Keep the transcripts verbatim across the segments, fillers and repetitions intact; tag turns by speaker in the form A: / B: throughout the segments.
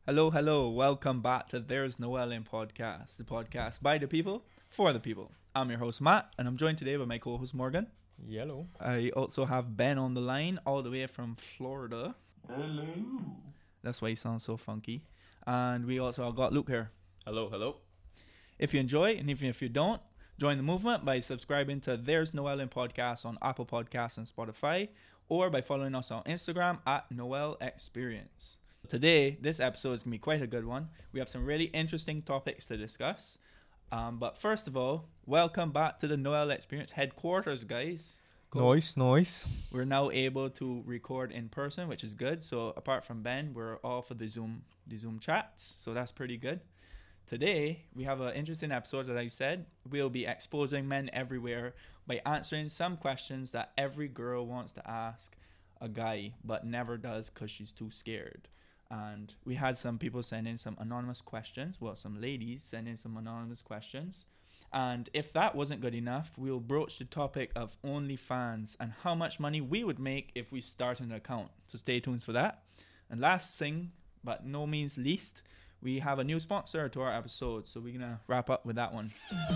A: Hello, hello. Welcome back to There's Noel in Podcast, the podcast by the people, for the people. I'm your host, Matt, and I'm joined today by my co-host, Morgan.
B: Yellow.
A: I also have Ben on the line, all the way from Florida.
C: Hello.
A: That's why he sounds so funky. And we also got Luke here.
D: Hello, hello.
A: If you enjoy, and even if you don't, join the movement by subscribing to There's Noel in Podcast on Apple Podcasts and Spotify, or by following us on Instagram at Noel Experience. Today, this episode is going to be quite a good one. We have some really interesting topics to discuss. Um, but first of all, welcome back to the Noel Experience headquarters, guys. Cool.
B: Nice, nice.
A: We're now able to record in person, which is good. So apart from Ben, we're all for the Zoom, the Zoom chats. So that's pretty good. Today, we have an interesting episode, as I said. We'll be exposing men everywhere by answering some questions that every girl wants to ask a guy, but never does because she's too scared. And we had some people send in some anonymous questions. Well, some ladies send in some anonymous questions. And if that wasn't good enough, we'll broach the topic of OnlyFans and how much money we would make if we start an account. So stay tuned for that. And last thing, but no means least, we have a new sponsor to our episode. So we're going to wrap up with that one.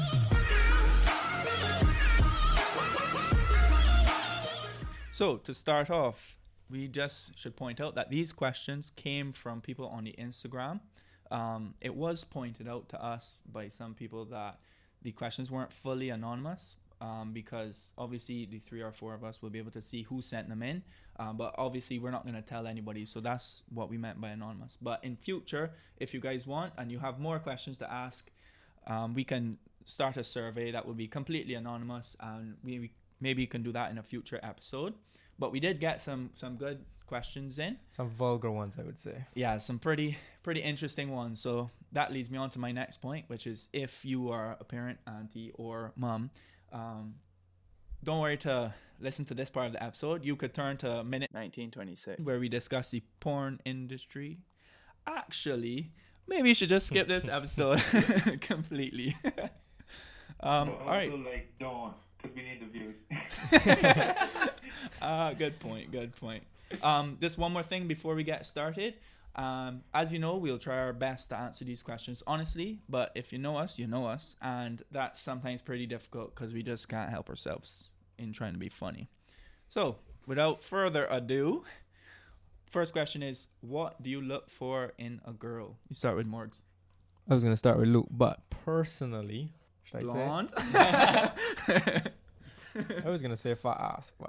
A: So to start off, we just should point out that these questions came from people on the Instagram. Um, it was pointed out to us by some people that the questions weren't fully anonymous um, because obviously the three or four of us will be able to see who sent them in. Um, but obviously we're not going to tell anybody. So that's what we meant by anonymous. But in future, if you guys want and you have more questions to ask, um, we can start a survey that will be completely anonymous, and we maybe can do that in a future episode. But we did get some some good questions in.
B: Some vulgar ones, I would say.
A: Yeah, some pretty pretty interesting ones. So that leads me on to my next point, which is if you are a parent, auntie, or mom, um, don't worry to listen to this part of the episode. You could turn to minute nineteen twenty-six, where we discuss the porn industry. Actually, maybe you should just skip this episode completely. um,
C: but also,
A: all right.
C: like, don't, because we need the views.
A: uh, good point, good point. Um, just one more thing before we get started. Um, as you know, we'll try our best to answer these questions honestly, but if you know us, you know us, and that's sometimes pretty difficult because we just can't help ourselves in trying to be funny. So, without further ado, first question is, what do you look for in a girl? You start with Morgs.
B: I was going to start with Luke, but personally, should
A: Blonde?
B: I say? I was going to say fat ass, but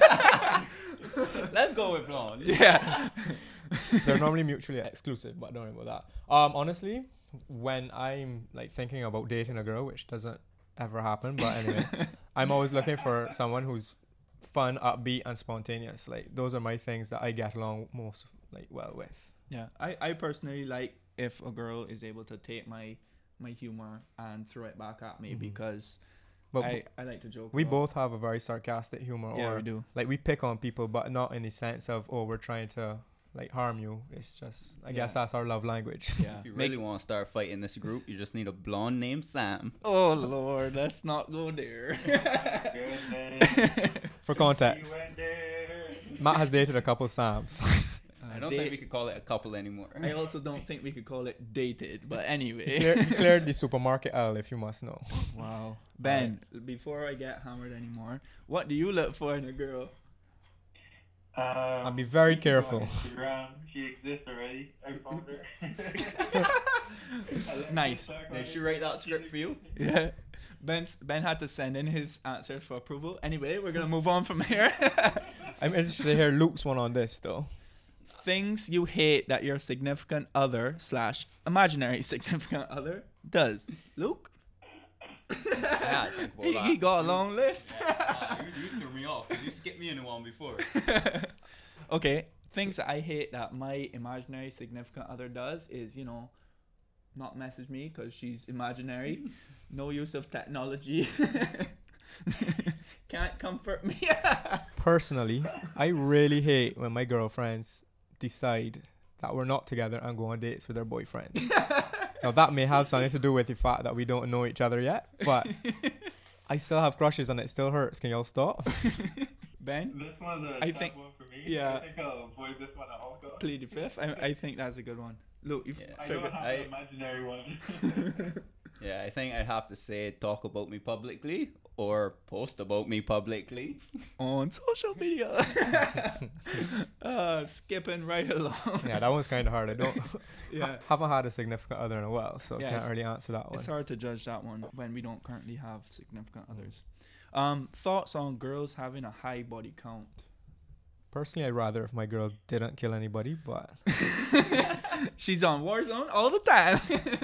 D: Let's go with blonde.
A: Yeah.
B: they're normally mutually exclusive, but don't worry about that. Um, honestly, when I'm like thinking about dating a girl, which doesn't ever happen, but anyway, I'm always looking for someone who's fun, upbeat, and spontaneous. Like, those are my things that I get along most like well with.
A: Yeah, I, I personally like if a girl is able to take my my humor and throw it back at me,
B: Mm-hmm.
A: because
B: But
A: I, I like to joke.
B: we
A: a lot.
B: both have a very sarcastic humor,
A: Yeah,
B: or
A: we do.
B: like we pick on people, but not in the sense of, oh, we're trying to like harm you. It's just, I guess
A: Yeah.
B: that's our love language.
A: Yeah.
D: If you
A: Make-
D: really want to start fighting this group, you just need a blonde named Sam.
A: Oh Lord, let's not go there.
C: Goodness.
B: For
C: You
B: context,
C: went there.
B: Matt has dated a couple Sams.
D: I don't think we could call it a couple anymore.
A: I also don't think we could call it dated, but
B: he,
A: anyway.
B: clear, he cleared the supermarket aisle, if you must know.
A: Wow. Ben, before I get hammered anymore, what do you look for in a girl?
C: Um,
B: I'll be very
C: she's
B: careful.
C: on Instagram. She exists already. I found her. I like
A: Nice.
C: to talk
D: Did
C: about
D: she
C: it.
D: write that script for you?
A: Yeah. Ben Ben had to send in his answers for approval. Anyway, we're gonna move on from here.
B: I'm interested to hear Luke's one on this, though.
A: Things you hate that your significant other slash imaginary significant other does. Luke?
D: Yeah, I think about
A: he,
D: that.
A: he got a long list.
D: Ah, you, you threw me off because you skipped me in the one before.
A: Okay, things that I hate that my imaginary significant other does is, you know, not message me because she's imaginary. No use of technology. Can't comfort me.
B: Personally, I really hate when my girlfriends decide that we're not together and go on dates with their boyfriends. Now, that may have something to do with the fact that we don't know each other yet, but I still have crushes and it still hurts. Can y'all stop?
A: Ben?
C: This one's a
A: I
C: tough
A: think-
C: one for me. me.
A: Yeah.
C: I think I'll avoid this one at all costs.
A: Plead the fifth. I, I think that's a good one. Look, you've
D: Yeah.
C: I
A: figured-
C: don't have
D: I-
C: an imaginary one.
D: Yeah, I think I'd have to say talk about me publicly or post about me publicly.
A: on social media. uh, skipping right along.
B: Yeah, that one's kind of hard. I don't.
A: Yeah.
B: haven't had a significant other in a while, so
A: Yeah,
B: can't
A: it's-
B: really answer that one.
A: It's hard to judge that one when we don't currently have significant others. Um, thoughts on girls having a high body count?
B: Personally, I'd rather if my girl didn't kill anybody, but
A: She's on Warzone all the time.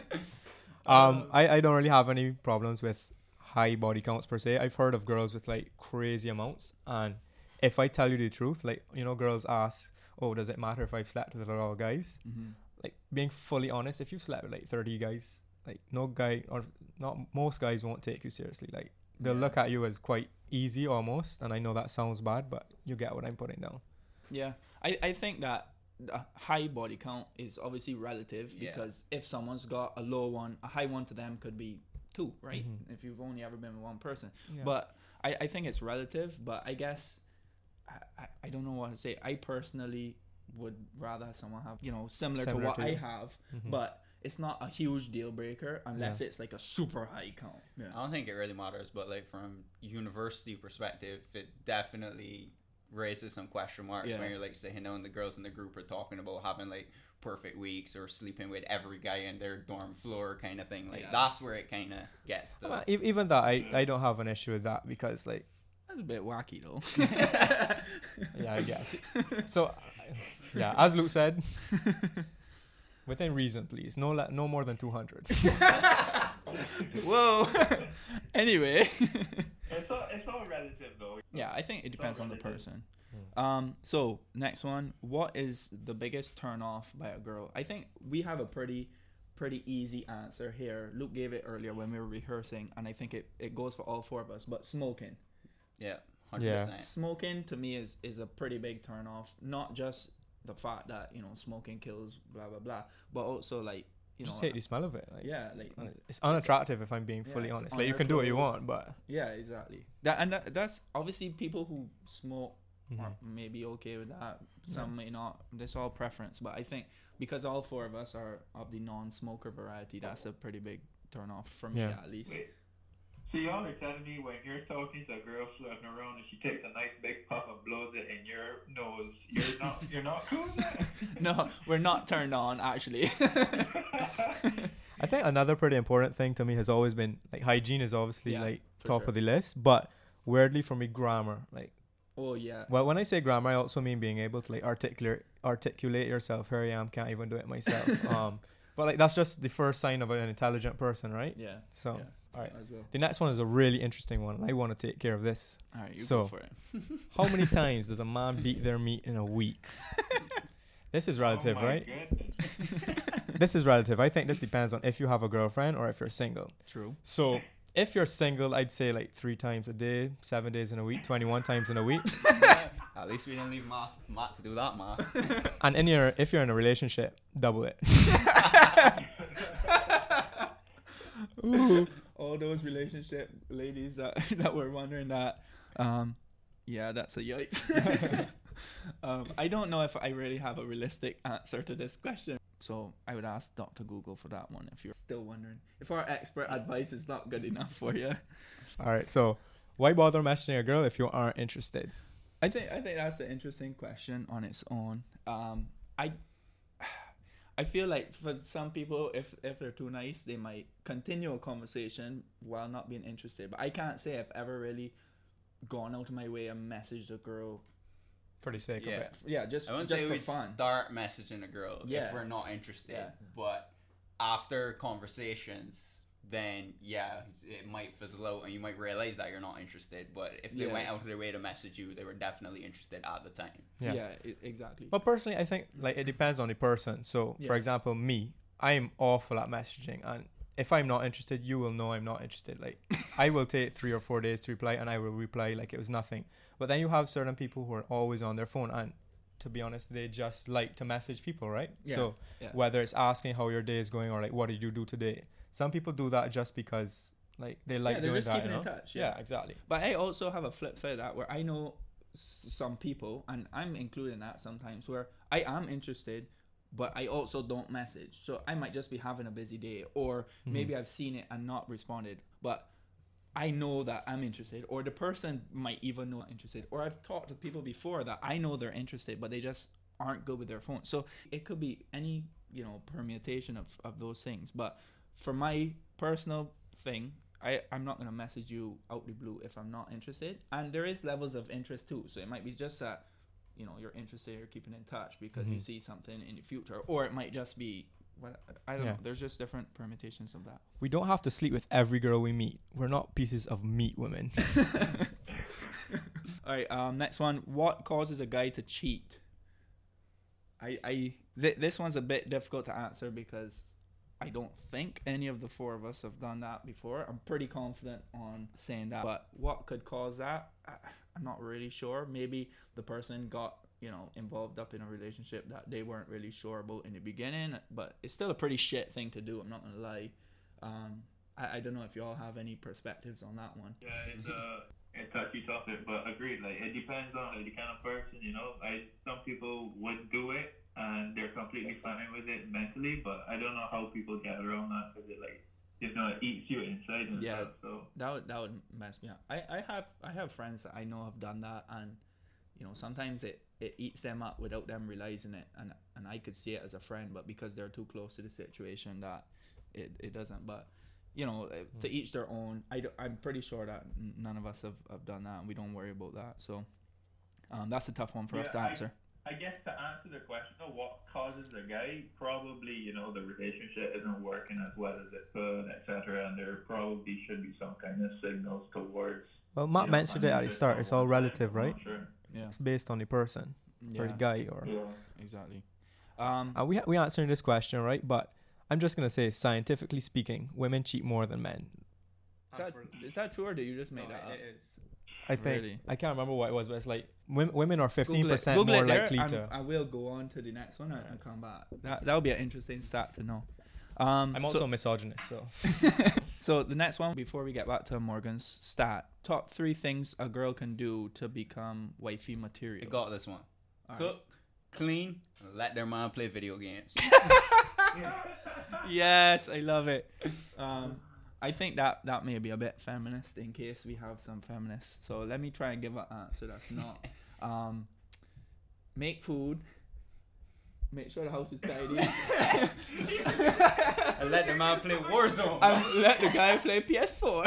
B: um, I, I don't really have any problems with high body counts per se. I've heard of girls with like crazy amounts, and if I tell you the truth, like, you know, girls ask, "Oh, does it matter if I've slept with a lot of guys?"
A: Mm-hmm.
B: Like, being fully honest, if you've slept with like thirty guys, like, no guy or not most guys won't take you seriously. Like, they'll
A: Yeah.
B: look at you as quite easy almost, and I know that sounds bad, but you get what I'm putting down.
A: Yeah, I, I think that a high body count is obviously relative
D: Yeah.
A: because if someone's got a low one, a high one to them could be two, right?
B: Mhm.
A: If you've only ever been with one person.
B: Yeah.
A: But I, I think it's relative, but I guess I, I, I don't know what to say. I personally would rather someone have, you know, similar,
B: Similar
A: to what
B: to
A: I
B: you.
A: have,
B: Mhm.
A: but it's not a huge deal breaker unless
B: Yeah.
A: it's like a super high count. Yeah.
D: I don't think it really matters, but like from university perspective, it definitely raises some question marks
A: Yeah.
D: when you're like sitting down, the girls in the group are talking about having like perfect weeks or sleeping with every guy in their dorm floor kind of thing. Like
A: Yeah.
D: that's where it kind of gets to.
B: Well, e- even that, I, I don't have an issue with that because, like,
A: That's a bit wacky though.
B: yeah, I guess. So, I- yeah, as Luke said, within reason, please. No, le- no more than two hundred.
A: Whoa. Anyway.
C: It's all, it's all relative though.
A: Yeah, I think it depends on the
C: relative.
A: person.
B: Hmm.
A: Um, so next one, what is the biggest turn off by a girl? I think we have a pretty, pretty easy answer here. Luke gave it earlier when we were rehearsing, and I think it, it goes for all four of us. But smoking,
D: Yeah, hundred
B: Yeah.
D: percent.
A: smoking to me is is a pretty big turn off. Not just the fact that, you know, smoking kills, blah blah blah, but also like, you
B: Just
A: know,
B: hate the smell of it. Like,
A: yeah, like
B: and It's unattractive if I'm being
A: Yeah,
B: fully
A: it's
B: honest.
A: on
B: Like, you
A: your
B: can do what you
A: clothes.
B: want, but
A: yeah, exactly. That and that, that's obviously people who smoke
B: Mhm.
A: are maybe okay with that. Some may not. That's all preference. But I think because all four of us are of the non-smoker variety, that's a pretty big turn off for me,
B: Yeah.
A: at least.
C: Wait. So y'all are telling me when you're talking to a girl floating around and she takes a nice big puff and blows it in your nose, you're not you're not cool with that?
A: No, we're not turned on, actually.
B: I think another pretty important thing to me has always been, like, hygiene is obviously
A: Yeah,
B: like
A: for
B: top
A: sure.
B: of the list, but weirdly for me, grammar. Like,
A: Oh yeah.
B: well, when I say grammar, I also mean being able to like articulate articulate yourself. Here I am, can't even do it myself. um, but like that's just the first sign of an intelligent person, right?
A: Yeah.
B: So,
A: yeah,
B: all right.
A: as well.
B: The next one is a really interesting one. and I want to take care of this.
A: All right, you
B: So-
A: go for it.
B: How many times does a man beat their meat in a week? This is relative,
C: Oh my
B: right?
C: goodness.
B: This is relative. I think this depends on if you have a girlfriend or if you're single.
A: True.
B: So if you're single, I'd say like three times a day, seven days in a week, twenty-one times in a week.
D: At least we didn't leave Matt, Matt to do that, Matt.
B: And in your, if you're in a relationship, double it.
A: Ooh, all those relationship ladies that that were wondering that. Um, yeah, that's a yikes. um, I don't know if I really have a realistic answer to this question, so I would ask Doctor Google for that one if you're still wondering. If our expert advice is not good enough for you,
B: All right. So why bother messaging a girl if you aren't interested?
A: I think I think that's an interesting question on its own. Um, I. I feel like for some people, if if they're too nice, they might continue a conversation while not being interested. But I can't say I've ever really gone out of my way and messaged a girl.
B: For the sake
D: Yeah.
B: of it.
A: Yeah, just
D: I wouldn't
A: just
D: say
A: for
D: we'd
A: fun.
D: start messaging a girl
A: Yeah.
D: if we're not interested.
A: Yeah.
D: But after conversations, then yeah, it might fizzle out and you might realize that you're not interested. But if they
A: Yeah.
D: went out of their way to message you, they were definitely interested at the time.
A: Yeah,
B: Yeah.
A: e- exactly.
B: But personally, I think like it depends on the person. So,
A: Yeah.
B: for example, me, I am awful at messaging, and if I'm not interested, you will know I'm not interested. Like, I will take three or four days to reply, and I will reply like it was nothing. But then you have certain people who are always on their phone, and to be honest, they just like to message people, right?
A: Yeah.
B: So
A: Yeah.
B: whether it's asking how your day is going or like what did you do today, some people do that just because like they like
A: Yeah, they're
B: doing
A: just
B: that.
A: keeping
B: You
A: in
B: know?
A: touch,
B: Yeah.
A: yeah.
B: exactly.
A: But I also have a flip side of that where I know s- some people, and I'm including that sometimes, where I am interested, but I also don't message. So I might just be having a busy day, or maybe I've seen it and not responded, but I know that I'm interested, or the person might even know I'm interested, or I've talked to people before that I know they're interested, but they just aren't good with their phone. So it could be any, you know, permutation of, of those things. But for my personal thing, I, I'm not going to message you out the blue if I'm not interested. And there is levels of interest too. So it might be just that, you know, you're interested, you're keeping in touch because
B: Mm-hmm.
A: you see something in the future, or it might just be, what I don't
B: Yeah.
A: know. There's just different permutations of that.
B: We don't have to sleep with every girl we meet. We're not pieces of meat, women.
A: All right. Um. Next one. What causes a guy to cheat? I. I. Th- this one's a bit difficult to answer because I don't think any of the four of us have done that before. I'm pretty confident on saying that. But what could cause that? I, I'm not really sure. Maybe the person got, you know, involved up in a relationship that they weren't really sure about in the beginning. But it's still a pretty shit thing to do. I'm not gonna lie. Um. I, I don't know if you all have any perspectives on that one.
C: Yeah, it's a, a touchy topic, but agreed. Like, it depends on like, the kind of person, you know. I some people would do it and they're completely fine with it mentally, but I don't know how people get around that because it like, you know, it eats you inside and
A: Yeah.
C: stuff. So
A: That would that would mess me up. I, I have I have friends that I know have done that, and you know sometimes it, it eats them up without them realizing it, and and I could see it as a friend, but because they're too close to the situation, that it, it doesn't. But you know, mm. to each their own. I do, I'm pretty sure that n- none of us have, have done that, and we don't worry about that. So um, that's a tough one for
C: yeah,
A: us to
C: I,
A: answer.
C: I guess to answer the question of what causes a guy, probably, you know, the relationship isn't working as well as it could, et cetera, and there probably should be some kind of signals towards.
B: Well, Matt
C: you know,
B: mentioned it at the
C: uninterest
B: start.
C: on
B: It's all
C: one
B: relative,
C: side. I'm
B: right?
C: not sure.
A: Yeah,
B: It's based on the person or
A: yeah,
B: the guy. Or
C: Yeah.
A: exactly. Um,
B: uh, we ha- we answering this question, right? But I'm just gonna say, scientifically speaking, women cheat more than men.
A: is that, is that true, or did you just make that up?
B: is. I think
A: Really?
B: I can't remember what it was, but it's like women, women are fifteen
A: Google it.
B: percent
A: Google
B: more
A: it there,
B: likely
A: and
B: to.
A: I will go on to the next one and, and come back. That that would be an interesting stat to know. Um,
B: I'm also a misogynist, so
A: so the next one, before we get back to Morgan's stat, top three things a girl can do to become wifey material.
D: I got this one.
A: All right.
D: Cook, clean, and let their man play video games.
A: Yes, I love it. Um, I think that that may be a bit feminist in case we have some feminists. So let me try and give an answer that's not. Um, make food. Make sure the house is tidy.
D: And let the man play Warzone.
A: And let the guy play P S four.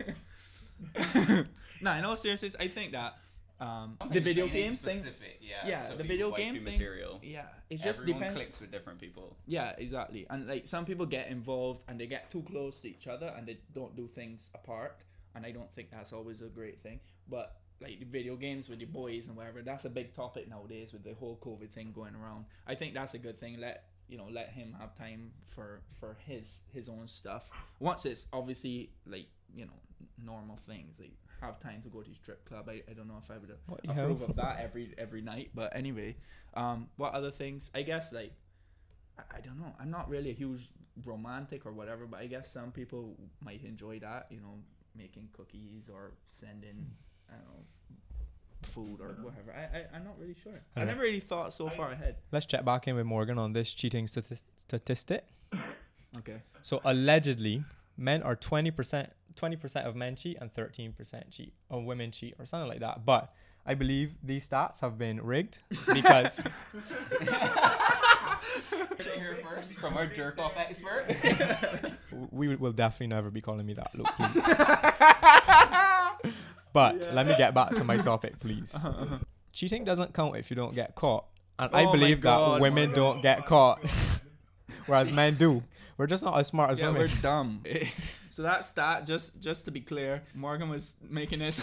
A: Nah, in all seriousness, I think that um, the video game thing.
D: Specific, yeah.
A: Yeah,
D: to
A: the
D: be
A: video
D: wifey
A: game thing.
D: material.
A: Yeah, it just
D: Everyone
A: depends.
D: clicks with different people.
A: Yeah, exactly. And like some people get involved and they get too close to each other and they don't do things apart. And I don't think that's always a great thing. But like the video games with your boys and whatever, that's a big topic nowadays with the whole COVID thing going around. I think that's a good thing. Let you know, let him have time for for his his own stuff. Once it's obviously like, you know, normal things, like have time to go to strip club. I, I don't know if I would
B: What you
A: approve
B: have?
A: of that every every night. But anyway, um, what other things? I guess like I, I don't know. I'm not really a huge romantic or whatever, but I guess some people might enjoy that. You know, making cookies or sending I don't know food or whatever. I, I I'm not really sure. I
B: Alright.
A: never really thought so far ahead.
B: let's check back in with Morgan on this cheating stati- statistic.
A: Okay.
B: So allegedly, men are twenty percent, twenty percent of men cheat and thirteen percent cheat, or women cheat, or something like that. But I believe these stats have been rigged because
D: Here first from our jerk off expert.
B: we will definitely never be calling me that. Look, please. But
A: Yeah.
B: let me get back to my topic, please.
A: Uh-huh, uh-huh.
B: Cheating doesn't count if you don't get caught, and
A: Oh
B: I
A: my
B: believe
A: God,
B: that women
A: Morgan.
B: don't get caught, whereas men do. We're just not as smart as
A: Yeah,
B: women.
A: we're dumb. So that stat, just just to be clear, Morgan was making it.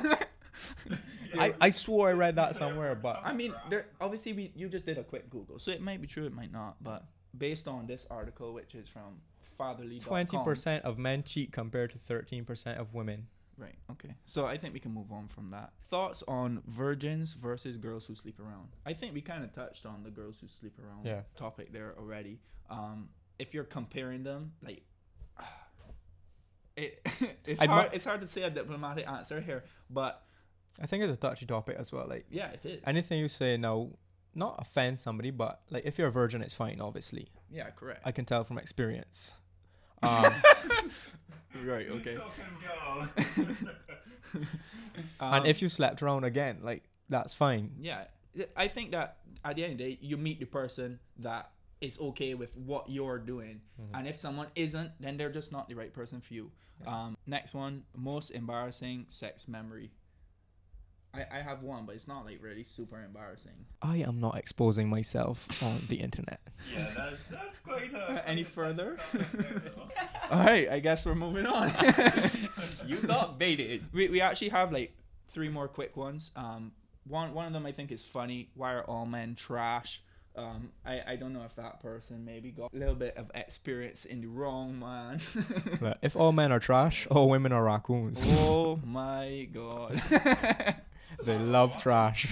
B: I, I swore I read that somewhere, but
A: I mean, there obviously we you just did a quick Google, so it might be true, it might not. But based on this article, which is from fatherly dot com,
B: twenty percent of men cheat compared to thirteen percent of women.
A: Right. Okay. So I think we can move on from that. Thoughts on virgins versus girls who sleep around. I think we kind of touched on the girls who sleep around
B: Yeah.
A: topic there already. Um, if you're comparing them, like, it, it's
B: I'd
A: hard.
B: mu-
A: it's hard to say a diplomatic answer here, but
B: I think it's a touchy topic as well. Like
A: Yeah, it is.
B: anything you say now, not offend somebody, but like if you're a virgin, it's fine. Obviously,
A: Yeah, correct.
B: I can tell from experience. Um,
A: Right. Okay. Um,
B: and if you slept around again, like that's fine.
A: yeah, I think that at the end of the day, you meet the person that is okay with what you're doing,
B: Mhm.
A: and if someone isn't, then they're just not the right person for you.
B: Yeah.
A: Um, next one, most embarrassing sex memory. I, I have one, but it's not like really super embarrassing.
B: I am not exposing myself on the internet.
C: Yeah, that's, that's quite a...
A: Any further? All right, I guess we're moving on.
D: You got baited.
A: we we actually have like three more quick ones. Um, one one of them I think is funny. Why are all men trash? Um, I, I don't know if that person maybe got a little bit of experience in the wrong man.
B: Look, if all men are trash, all women are raccoons.
A: Oh my god.
B: They love trash.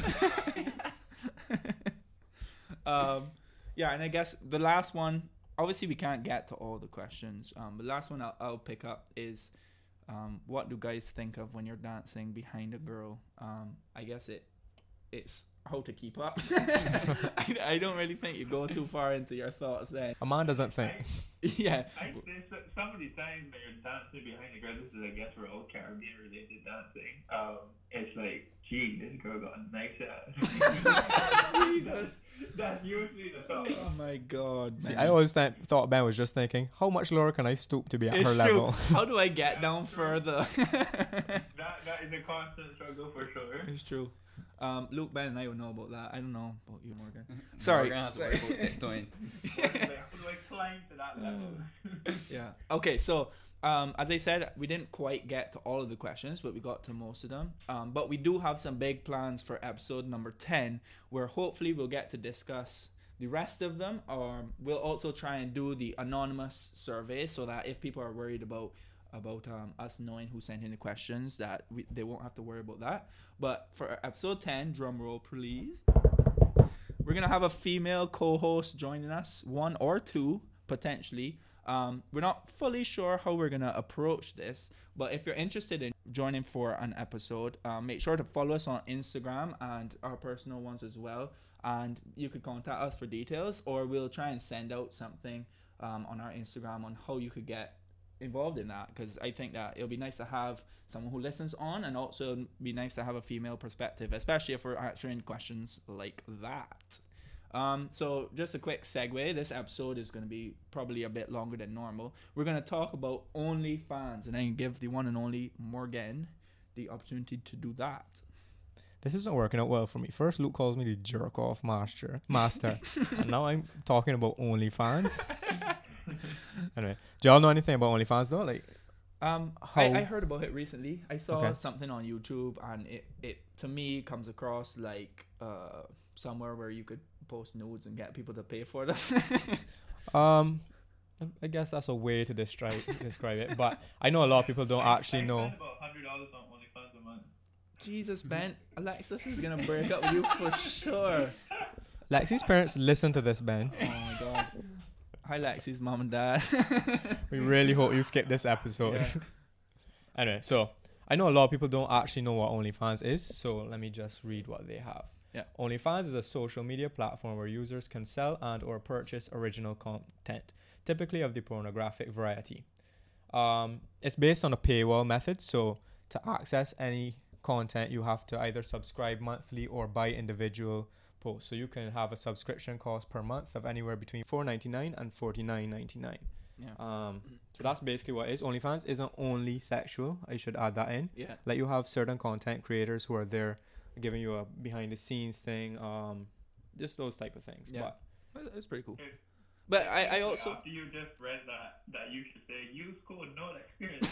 A: um, yeah, and I guess the last one, obviously we can't get to all the questions. Um, the last one I'll, I'll pick up is, um, what do guys think of when you're dancing behind a girl? Um, I guess it, it's how to keep up. I, I don't really think you go too far into your thoughts then.
B: A man doesn't think.
A: Yeah.
C: I say so, some of the times when you're dancing behind the girl, this is I guess we're all Caribbean related dancing. Um, it's like, gee, this girl got a nice ass. Jesus, that's usually the thought.
A: Oh my god.
B: See,
A: man.
B: I always th- thought Ben was just thinking, how much lower can I stoop to be at her
A: It's true.
B: level?
A: How do I get down further?
C: That that is a constant struggle for sure.
A: It's true. Um, Luke, Ben, and I would know about that. I don't know about you, Morgan. Sorry.
D: Morgan has to worry about tiptoeing.
C: Like, how do I climb to that level?
A: Yeah. Okay. So, um, as I said, we didn't quite get to all of the questions, but we got to most of them. Um, but we do have some big plans for episode number ten, where hopefully we'll get to discuss the rest of them, or we'll also try and do the anonymous survey, so that if people are worried about about um, us knowing who sent in the questions, that we, they won't have to worry about that. But for episode ten, drum roll please, we're gonna have a female co-host joining us, one or two potentially. Um, we're not fully sure how we're gonna approach this, but if you're interested in joining for an episode, um, make sure to follow us on Instagram and our personal ones as well, and you could contact us for details, or we'll try and send out something um, on our Instagram on how you could get involved in that, because I think that it'll be nice to have someone who listens on, and also be nice to have a female perspective, especially if we're answering questions like that. Um, so just a quick segue, this episode is going to be probably a bit longer than normal. We're going to talk about OnlyFans, and then give the one and only Morgan the opportunity to do that.
B: This isn't working out well for me. First, Luke calls me the jerk off master, master, and now I'm talking about OnlyFans. Anyway, do y'all know anything about OnlyFans though? Like,
A: Um,
B: How-
A: I, I heard about it recently. I saw
B: Okay.
A: something on YouTube, and it, it to me comes across like uh somewhere where you could post nudes and get people to pay for them.
B: um, I guess that's a way to describe describe it. But I know a lot of people don't actually
C: I
B: know.
C: spend about one hundred dollars on OnlyFans a month.
A: Jesus, Ben, Alexis is gonna break up with you for sure.
B: Lexi's parents listen to this, Ben.
A: Oh my god. Hi, Lexi's mom and dad.
B: We really hope you skip this episode.
A: Yeah.
B: Anyway, so I know a lot of people don't actually know what OnlyFans is, so let me just read what they have.
A: Yeah.
B: OnlyFans is a social media platform where users can sell and or purchase original content, typically of the pornographic variety. Um, it's based on a paywall method, so to access any content, you have to either subscribe monthly or buy individual posts. So you can have a subscription cost per month of anywhere between four ninety-nine and forty-nine ninety-nine.
A: Yeah.
B: Um, so that's basically what it is. OnlyFans isn't only sexual. I should add that in.
A: Yeah.
B: Like, you have certain content creators who are there giving you a behind the scenes thing, um, just those type of things.
A: Yeah.
B: But
A: That's pretty cool. But I, I also
C: After you just read that, that you should say use code no experience.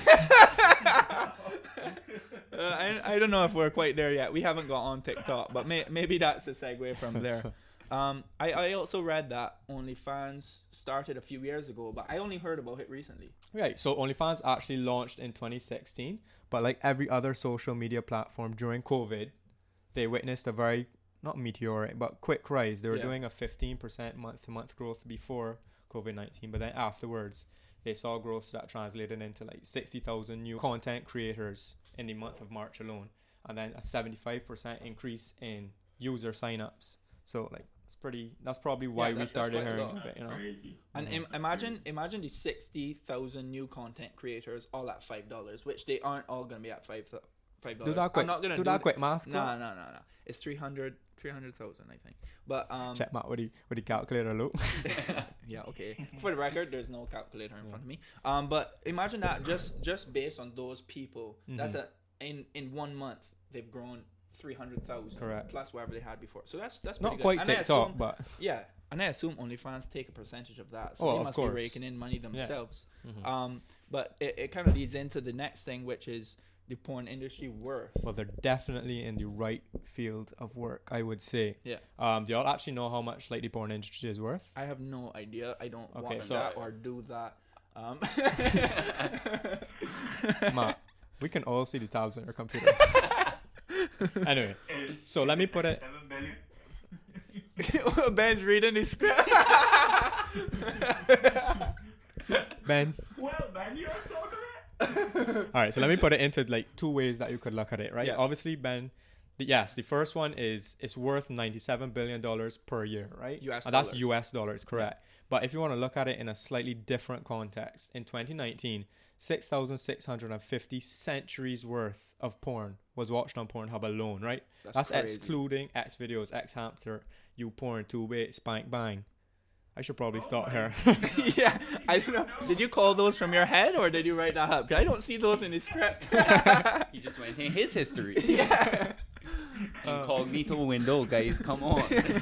A: uh, I, I don't know if we're quite there yet. We haven't got on TikTok, but may, maybe that's a segue from there. Um, I, I also read that OnlyFans started a few years ago, but I only heard about it recently.
B: Right, so OnlyFans actually launched in twenty sixteen, but like every other social media platform during COVID, they witnessed a very, not meteoric, but quick rise. They were
A: Yeah.
B: doing a fifteen percent month-to-month growth before COVID nineteen, but then afterwards, they saw growth that translated into like sixty thousand new content creators in the month of March alone. and then a seventy-five percent increase in user signups. So like it's pretty. That's probably why
A: Yeah,
B: we
A: that's- that's
B: started
A: quite a
B: hearing
A: lot.
B: of it. You know.
C: Crazy.
A: And
B: Mhm.
A: im- imagine, imagine the sixty thousand new content creators all at five dollars, which they aren't all gonna be at five th- five dollars.
B: Do that quick.
A: I'm not gonna
B: do,
A: do
B: that
A: th-
B: quick math.
A: No,
B: Go.
A: no, no, no. It's three hundred, three hundred thousand, I think. But um,
B: Check Matt with the with the calculator, look.
A: yeah, okay. For the record, there's no calculator in front of me. Um, but imagine that just just based on those people, that's
B: Mhm.
A: a in in one month they've grown three hundred thousand
B: Correct.
A: plus whatever they had before. So that's that's pretty
B: Not
A: good.
B: quite
A: And I
B: TikTok,
A: assume-
B: but
A: yeah, and I assume OnlyFans take a percentage of that, so
B: Oh,
A: they
B: of
A: must
B: course.
A: be raking in money themselves.
B: Mhm.
A: Um, but it, it kind of leads into the next thing, which is the porn industry worth.
B: well, they're definitely in the right field of work, I would say.
A: Yeah.
B: Um, do y'all actually know how much like the porn industry is worth?
A: I have no idea. I don't
B: Okay,
A: want
B: so-
A: that or do that. Um,
B: Matt, we can all see the tabs on your computer. Anyway, so let me put it.
C: Seven billion.
A: Ben's reading his script.
B: Ben.
C: Well, man, you're talking
B: All right, so let me put it into like two ways that you could look at it, right?
A: Yeah.
B: Obviously, Ben. The, yes, the first one is it's worth ninety-seven billion dollars per year, right?
A: U S
B: and that's
A: dollars.
B: U S dollars, correct? But if you want to look at it in a slightly different context, in twenty nineteen, six thousand six hundred fifty centuries worth of porn was watched on Pornhub alone, right? That's,
A: crazy.
B: excluding X videos, X Hamster, YouPorn, Tube, Spank Bang. I should probably
C: Oh
B: stop
C: my
B: here.
A: Yeah, I don't know. Did you call those from your head or did you write that up? I don't see those in the script.
D: He just went in his history.
A: Yeah.
D: Incognito window, guys. Come on.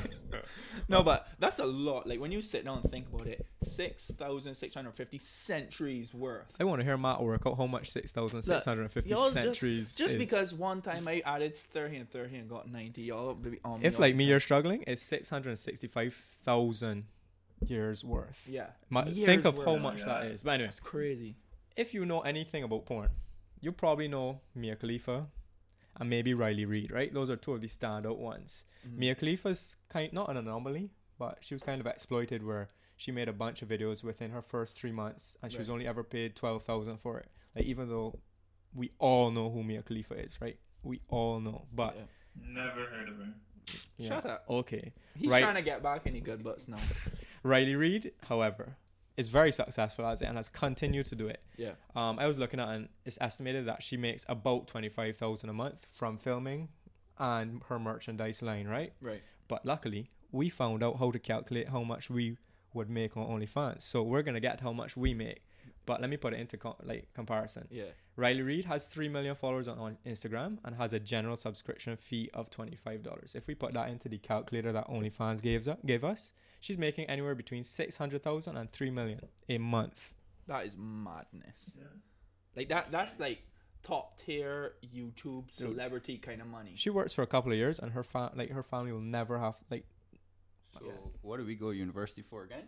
A: No, but that's a lot. Like when you sit down and think about it, six thousand six hundred fifty centuries worth.
B: I want to hear Matt work out how much six thousand six hundred fifty
A: Y'all just-
B: centuries
A: Just
B: is.
A: because one time I added thirty and thirty and got ninety, y'all be on me
B: If
A: all
B: like
A: the
B: me
A: time.
B: you're struggling, it's six hundred sixty-five thousand years worth.
A: Yeah.
B: Ma-
A: Years
B: think of
A: worth.
B: how much that
C: Yeah.
B: is. But anyway,
A: That's crazy.
B: if you know anything about porn, you probably know Mia Khalifa and maybe Riley Reid, right? Those are two of the standout ones.
A: Mhm.
B: Mia Khalifa's kind not an anomaly, but she was kind of exploited where she made a bunch of videos within her first three months and she was
A: Right.
B: only ever paid twelve thousand for it. Like even though we all know who Mia Khalifa is, right? We all know, but
A: Yeah.
C: Never heard of her.
B: yeah,
A: Shut up.
B: okay.
A: He's
B: Right.
A: trying to get back any good butts now.
B: Riley Reid, however, is very successful as it and has continued to do it.
A: Yeah.
B: Um, I was looking at and it's estimated that she makes about twenty-five thousand a month from filming and her merchandise line, right?
A: Right.
B: But luckily, we found out how to calculate how much we would make on OnlyFans. So we're gonna get how much we make. But let me put it into com- like comparison.
A: Yeah.
B: Riley Reid has three million followers on, on Instagram and has a general subscription fee of twenty-five dollars. If we put that into the calculator that OnlyFans gave, us- gave us, she's making anywhere between six hundred thousand and three million a month.
A: That is madness.
C: Yeah.
A: Like that. That's like top tier YouTube celebrity kind of money.
B: She works for a couple of years and her fa- like her family will never have like
D: So, what do we go to university for again?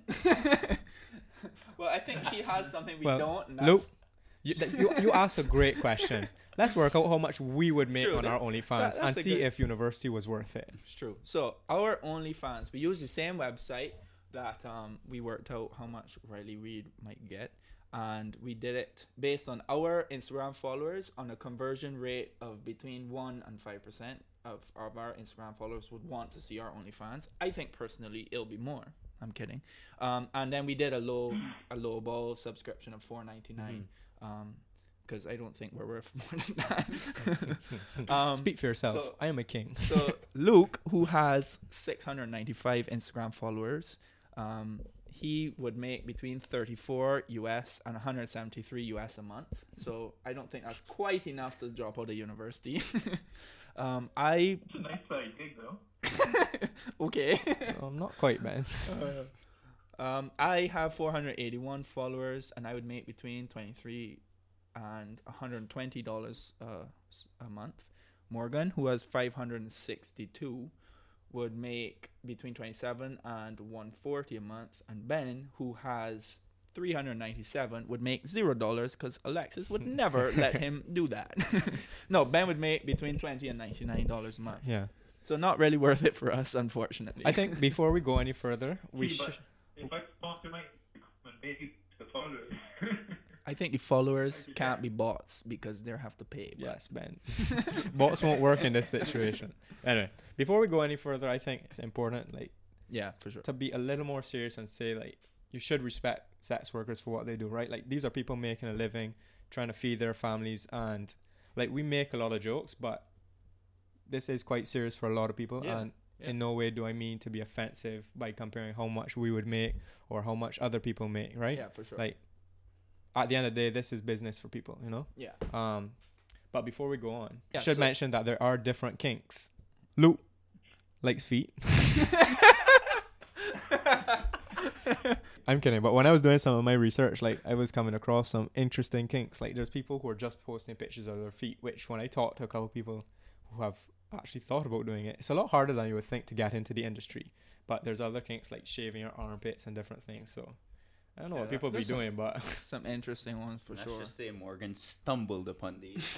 A: Well, I think she has something we
B: Well,
A: don't. And
B: Luke,
A: that's,
B: you, th- you you asked a great question. Let's work out how much we would make
A: True,
B: on
A: that-
B: our OnlyFans
A: that-
B: and
A: that's a
B: see
A: good-
B: if university was worth it.
A: it's true. So our OnlyFans, we use the same website that um, we worked out how much Riley Reid might get, and we did it based on our Instagram followers on a conversion rate of between one and five percent of, of our Instagram followers would want to see our OnlyFans. I think personally it'll be more. I'm kidding. Um, and then we did a low a low ball subscription of four ninety-nine. Um, because I don't think we're worth more than that. um,
B: Speak for yourself.
A: so-
B: I am a king.
A: so Luke, who has six hundred ninety-five Instagram followers, um, he would make between thirty-four U S and one hundred seventy-three U S a month. So I don't think that's quite enough to drop out of university. um, I
C: It's a nice side gig, though.
A: okay.
B: No, I'm not quite, man.
A: um, I have four hundred eighty-one followers, and I would make between twenty-three and one hundred twenty dollars uh, s- a month. Morgan, who has five hundred sixty-two, would make between twenty-seven and one hundred forty a month, and Ben, who has three hundred ninety-seven, would make zero dollars because Alexis would never let him do that. No, Ben would make between twenty and ninety-nine dollars a month.
B: Yeah.
A: So not really worth it for us, unfortunately.
B: I think before we go any further, we
C: See,
B: should.
C: but if I sponsor my and maybe the followers.
A: I think the followers can't be bots because they have to pay. but-
B: Yes, Ben. Bots won't work in this situation. Anyway, before we go any further, I think it's important, like,
A: Yeah, for sure.
B: to be a little more serious and say, like, you should respect sex workers for what they do, right? Like, these are people making a living, trying to feed their families, and like, we make a lot of jokes, but this is quite serious for a lot of people.
A: Yeah.
B: And
A: Yeah.
B: in no way do I mean to be offensive by comparing how much we would make or how much other people make, right?
A: Yeah, for sure.
B: Like, at the end of the day, this is business for people, you know?
A: yeah.
B: Um, but before we go on,
A: Yeah,
B: I should
A: so-
B: mention that there are different kinks. Luke likes feet. I'm kidding, but when I was doing some of my research, like, I was coming across some interesting kinks. Like, there's people who are just posting pictures of their feet, which when I talked to a couple of people who have actually thought about doing it, it's a lot harder than you would think to get into the industry. But there's other kinks like shaving your armpits and different things. So I don't know
A: Yeah,
B: what people be
A: there's some-
B: doing, but
A: Some interesting ones for
D: Let's
A: sure.
D: just say Morgan stumbled upon these.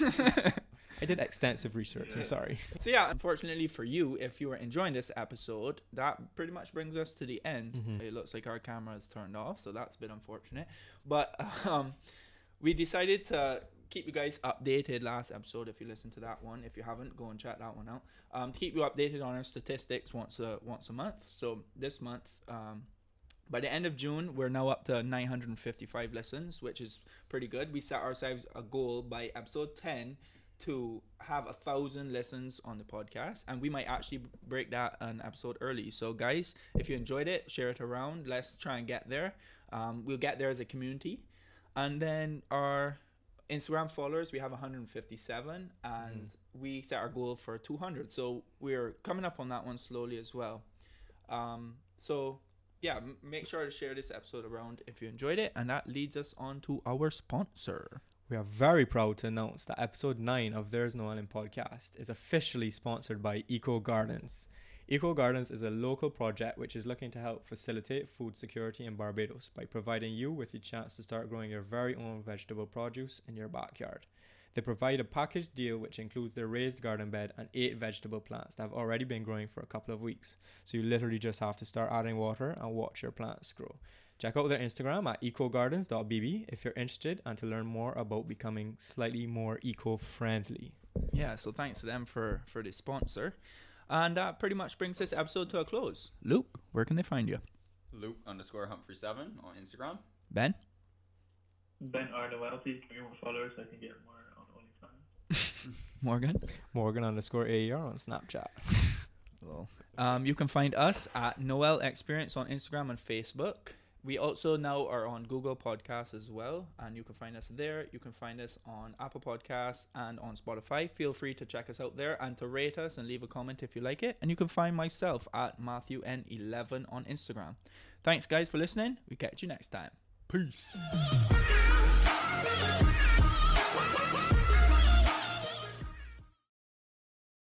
B: I did extensive research. I'm
C: Yeah.
B: sorry.
A: So yeah, unfortunately for you, if you are enjoying this episode, that pretty much brings us to the end.
B: Mhm.
A: It looks like our camera is turned off, so that's a bit unfortunate. But um, we decided to keep you guys updated last episode. If you listened to that one, if you haven't, go and check that one out. Um, to keep you updated on our statistics once a once a month. So this month, um, by the end of June, we're now up to nine hundred fifty-five listens, which is pretty good. We set ourselves a goal by episode ten to have a thousand listens on the podcast, and we might actually break that an episode early. So guys, if you enjoyed it, share it around. Let's try and get there. Um, we'll get there as a community. And then our Instagram followers, we have one hundred fifty-seven, and
B: Mm.
A: we set our goal for two hundred. So we're coming up on that one slowly as well. Um, so yeah, m- make sure to share this episode around if you enjoyed it, and that leads us on to our sponsor.
B: We are very proud to announce that episode nine of There's No Ellen podcast is officially sponsored by Eco Gardens. Eco Gardens is a local project which is looking to help facilitate food security in Barbados by providing you with the chance to start growing your very own vegetable produce in your backyard. They provide a package deal which includes their raised garden bed and eight vegetable plants that have already been growing for a couple of weeks. So you literally just have to start adding water and watch your plants grow. Check out their Instagram at eco gardens dot b b if you're interested and to learn more about becoming slightly more eco-friendly.
A: Yeah, so thanks to them for for the sponsor. And that pretty much brings this episode to a close. Luke, where can they find you?
D: Luke underscore Humphrey seven on Instagram.
A: Ben?
C: Ben R. Noel, please give me more followers so I can get more on OnlyFans.
A: Morgan?
B: Morgan underscore A E R on Snapchat.
A: Hello. Um, you can find us at Noel Experience on Instagram and Facebook. We also now are on Google Podcasts as well, and you can find us there. You can find us on Apple Podcasts and on Spotify. Feel free to check us out there and to rate us and leave a comment if you like it. And you can find myself at Matthew N eleven on Instagram. Thanks, guys, for listening. We catch you next time.
B: Peace.